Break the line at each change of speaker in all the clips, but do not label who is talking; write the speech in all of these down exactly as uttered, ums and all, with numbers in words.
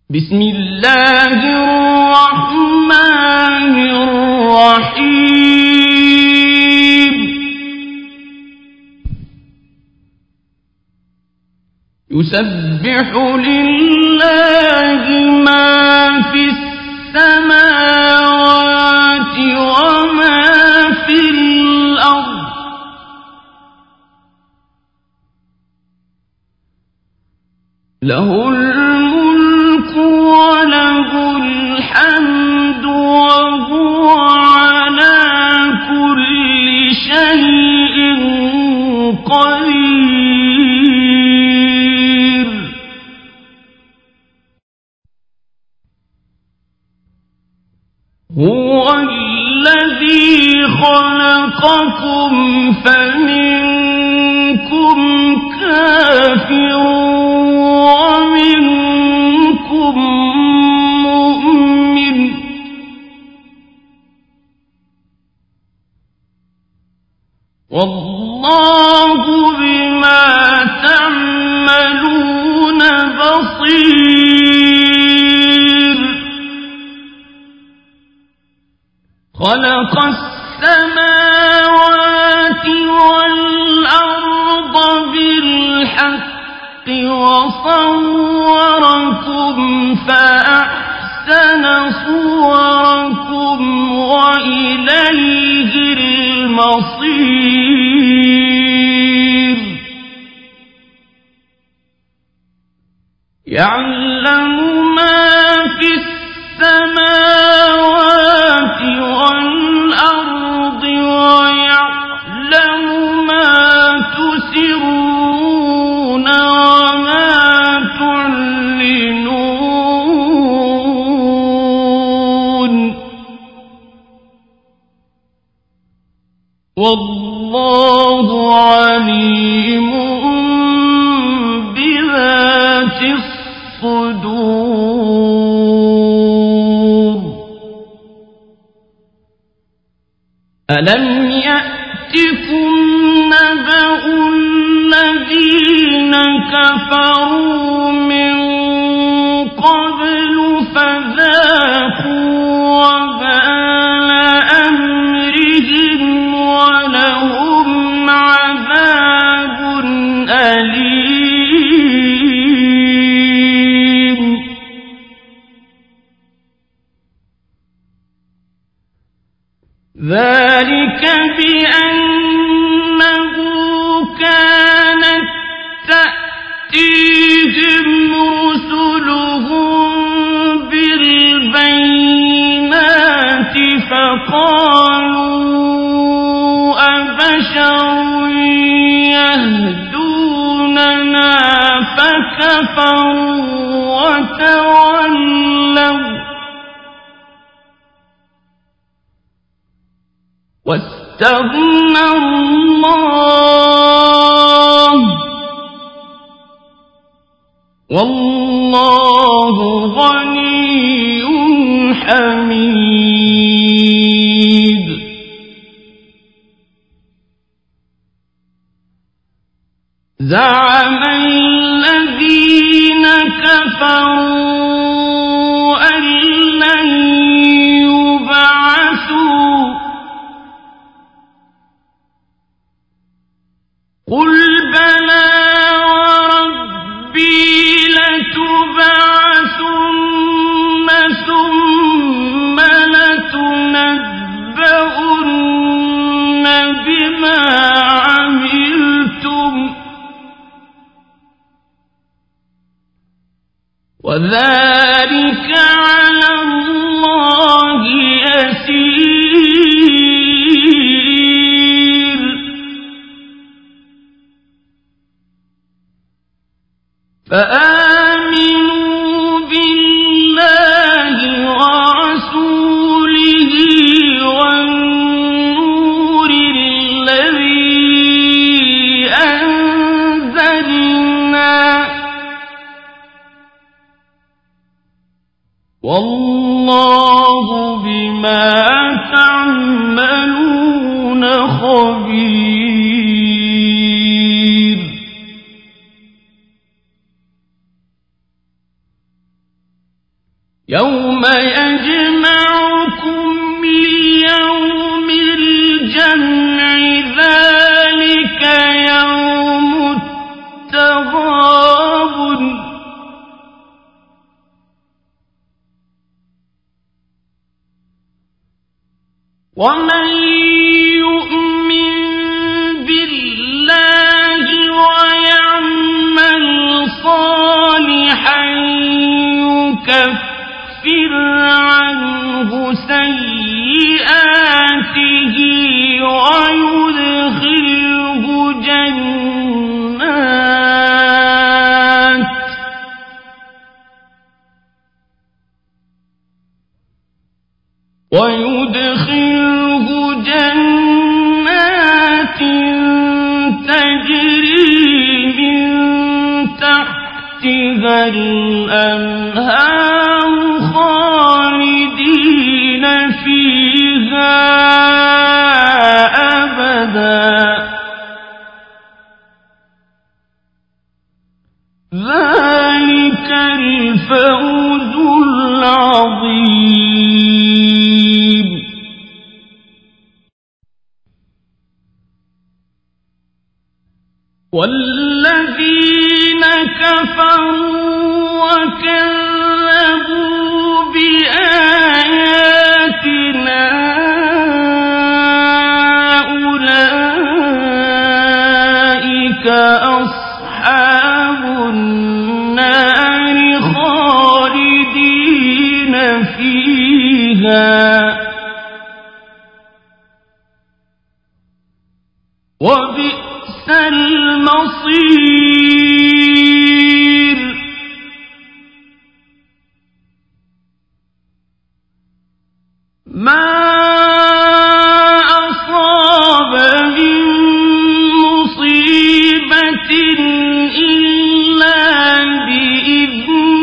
بسم الله الرحمن الرحيم يسبح لله ما في السماوات وما في الأرض له الملك وله الحمد وهو على كل شيء قدير هو الذي خلقكم فمنكم كافر ومنكم مؤمن والله بما تعملون بصير خلق السماوات والأرض بالحق وصوركم فأحسن صوركم وإليه المصير يعلم ما في السماوات والأرض ويعلم ما تسرون وما تعلنون والله عليم بذات الصدور ألم يأتكم نبأ الذين كفروا من قبل فذاقوا وبال أمرهم ولهم عذاب أليم ذلك بأنه كانت تأتيهم رسلهم بالبينات فقالوا أبشر يهدوننا فكفروا وتولوا واستغنى الله والله غني حميد زعم الذين كفروا أن لن يبعثوا قل بلى وربي لتبعثن ثم لتنبؤن بما عملتم وذلك على الله يسير فآمنوا بالله ورسوله والنور الذي أنزلنا والله بما تعملون خبير يوم يجمعكم ليوم الجمع ذلك يوم التغابن ومن يؤمن بالله ويعمل صالحا يكفر عنه سيئاته ويدخله جنات ويدخله جنات تجري من تحتها الأنهار خالدين فيها أبدا ذلك الفوز العظيم. والذين كفروا وكذبوا بآياتنا أولئك أصحاب النار خالدين فيها وبئس المصير. ما أصاب من مصيبة إلا بإذن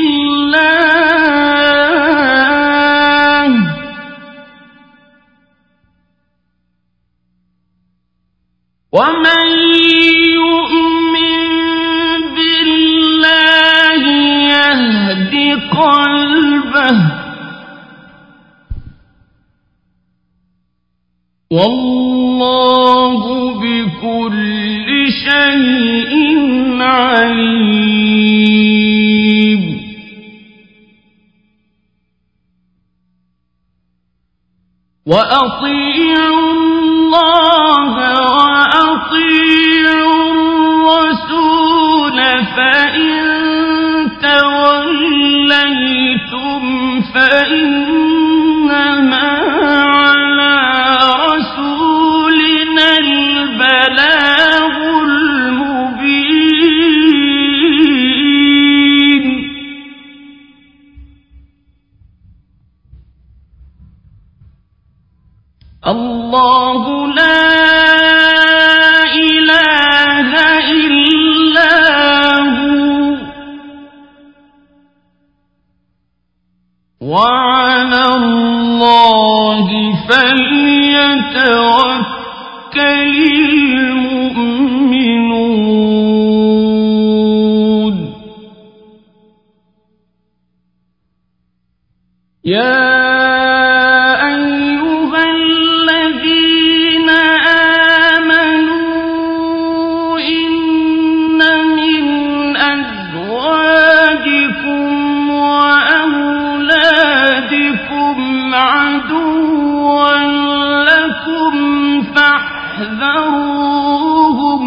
الله ومن يؤمن بالله يهد قلبه والله بكل شيء عليم. وأطيعوا الله وأطيعوا الرسول فإن توليتم فإنما على رسولنا البلاغ المبين. الله لا إله إلا هو وعلى الله فليتوكل المؤمنون. يا عدوا لكم فاحذروهم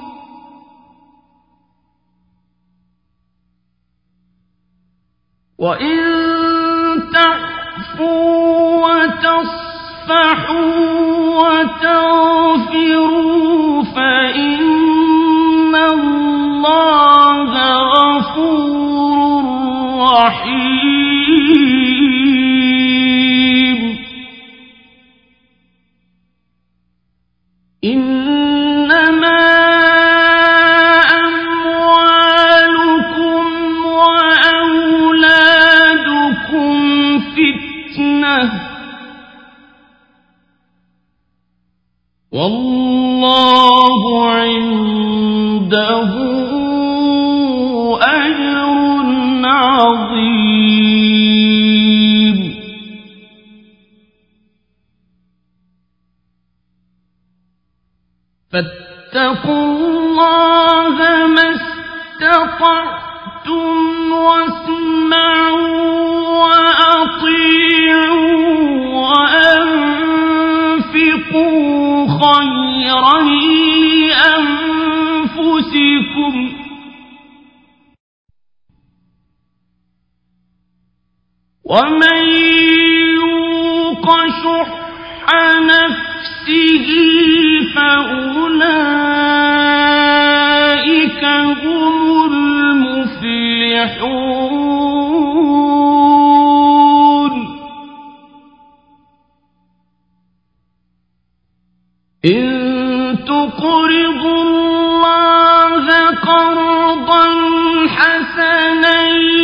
وإن تعفوا وتصفحوا وتغفروا فإن الله غفور رحيم. إنما أموالكم وأولادكم فتنة والله عنده أجر عظيم. فاتقوا الله ما استطعتم واسمعوا وأطيعوا وأنفقوا خيرا لأنفسكم ومن يوق شح نفسه فأولئك هم المفلحون إن تقرضوا الله قرضا حسنا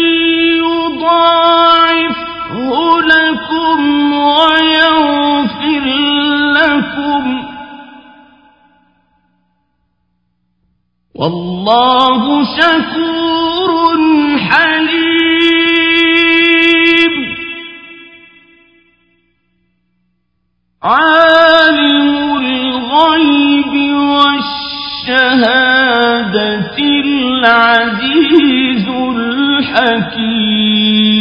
يضاعفه لكم ويغفر لكم والله شكور حليم عالم الغيب والشهادة العزيز الحكيم